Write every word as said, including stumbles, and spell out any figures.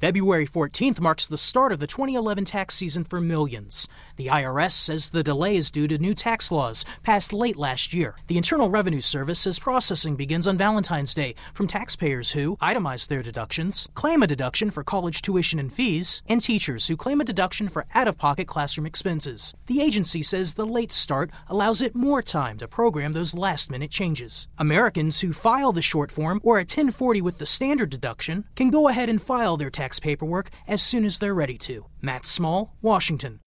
February fourteenth marks the start of the twenty eleven tax season for millions. The I R S says the delay is due to new tax laws passed late last year. The Internal Revenue Service says processing begins on Valentine's Day from taxpayers who itemize their deductions, claim a deduction for college tuition and fees, and teachers who claim a deduction for out-of-pocket classroom expenses. The agency says the late start allows it more time to program those last-minute changes. Americans who file the short form or a ten forty with the standard deduction can go ahead and file their tax paperwork as soon as they're ready to. Matt Small, Washington.